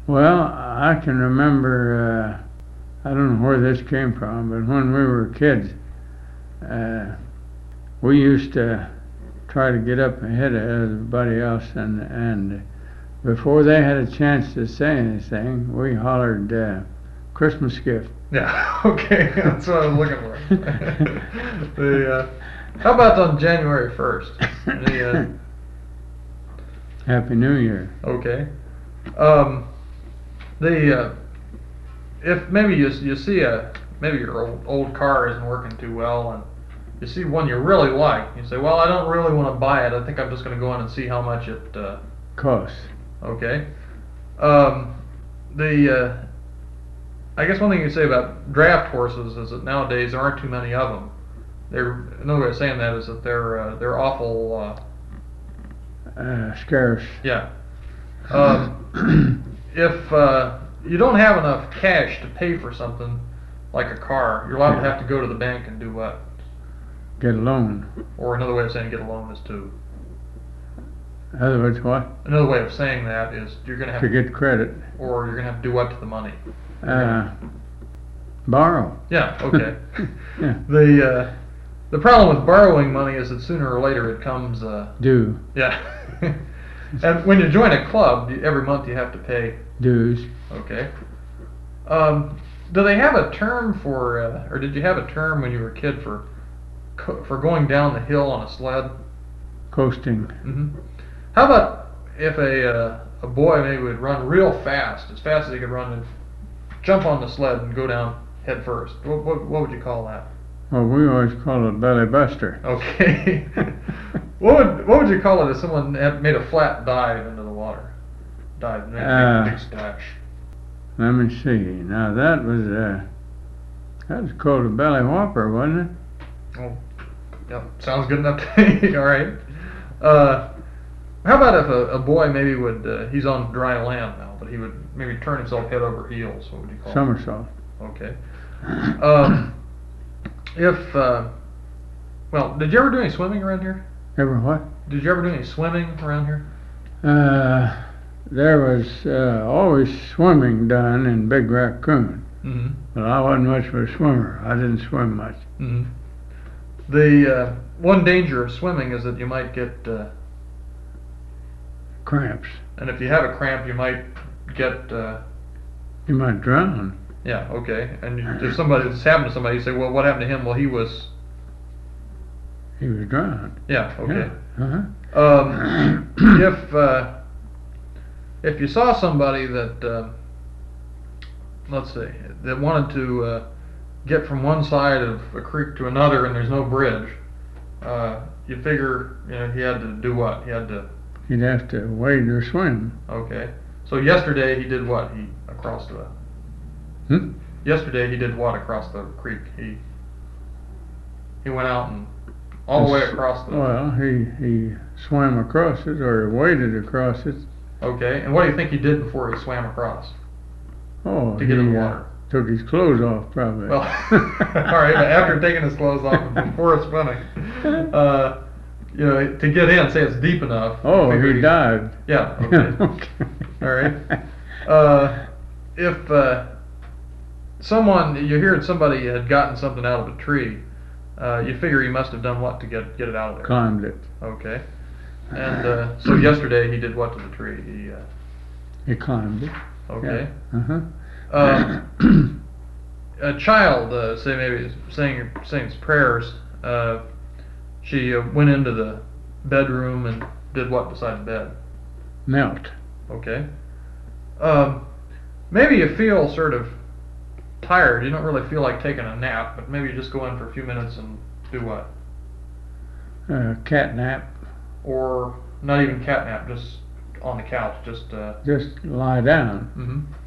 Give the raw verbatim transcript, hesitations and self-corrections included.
Well, I can remember, uh, I don't know where this came from, but when we were kids, uh, we used to try to get up ahead of everybody else, and, and before they had a chance to say anything, we hollered, uh, Christmas gift. Yeah, okay, that's what I was looking for. the, uh, how about on January first? The, uh, Happy New Year. okay. Um, the, uh, if maybe you, you see a, maybe your old, old car isn't working too well, and you see one you really like, you say, well, I don't really want to buy it, I think I'm just going to go in and see how much it, uh, Costs. okay. Um, the, uh, I guess one thing you can say about draft horses is that nowadays there aren't too many of them. They're, another way of saying that is that they're uh, they're awful. Uh, uh, scarce. Yeah. Um, if uh, you don't have enough cash to pay for something like a car, you're allowed yeah. to have to go to the bank and do what? Get a loan. Or another way of saying get a loan is to. In other words, what? Another way of saying that is you're going to have to get credit. Or you're going to have to do what to the money? Uh, borrow. Yeah. Okay. yeah. The uh, the problem with borrowing money is that sooner or later it comes uh, due. Yeah. And when you join a club, every month you have to pay dues. Okay. Um, do they have a term for, uh, or did you have a term when you were a kid for co- for going down the hill on a sled? Coasting. Mm-hmm. How about if a uh, a boy maybe would run real fast, as fast as he could run, and jump on the sled and go down head first? What, what, what would you call that? Well, we always call it belly buster. Okay. what would what would you call it if someone had made a flat dive into the water? Dive, and made a big, big splash. Let me see. Now that was uh, that was called a belly whopper, wasn't it? Oh, yep. Sounds good enough to me. All right. Uh, how about if a, a boy maybe would uh, he's on dry land now, but he would maybe turn himself head over heels? What would you call Somersault. it? Okay. Um, if uh, well, did you ever do any swimming around here? Ever what? Did you ever do any swimming around here? Uh, there was uh, always swimming done in Big Raccoon. Mm-hmm. But I wasn't much of a swimmer. I didn't swim much. Mm-hmm. The uh, one danger of swimming is that you might get uh, cramps. And if you have a cramp, you might get. Uh, you might drown. Yeah. Okay. And if somebody it's happened to somebody, you say, "Well, what happened to him?" Well, he was. He was drowned. Yeah. Okay. Yeah. Uh-huh. Um, if uh, if you saw somebody that uh, let's see that wanted to uh, get from one side of a creek to another and there's no bridge, uh, you figure you know he had to do what? He had to. He'd have to wade or swim. Okay. So yesterday he did what? He across the. Hmm? Yesterday he did what across the creek? He he went out and all the way across the. Well, he he swam across it or waded across it. Okay. And what do you think he did before he swam across? Oh, to get he, in the water. Uh, took his clothes off, probably. Well, all right. But after taking his clothes off and before swimming, uh, you know, to get in, say it's deep enough. Oh, he, he dived. Yeah. Okay. Okay. All right. Uh, if uh, someone you heard somebody had gotten something out of a tree, uh, you figure he must have done what to get get it out of there? Climbed it. Okay. And uh, so yesterday he did what to the tree? He uh, he climbed it. Okay. Yeah. Uh-huh. Um, a child, uh, say maybe saying saying his prayers. Uh, she uh, went into the bedroom and did what beside the bed? Knelt. Okay. Um, maybe you feel sort of tired. You don't really feel like taking a nap, but maybe you just go in for a few minutes and do what? Uh, cat nap. Or not even cat nap, just on the couch, just. Uh, just lie down. Mm-hmm.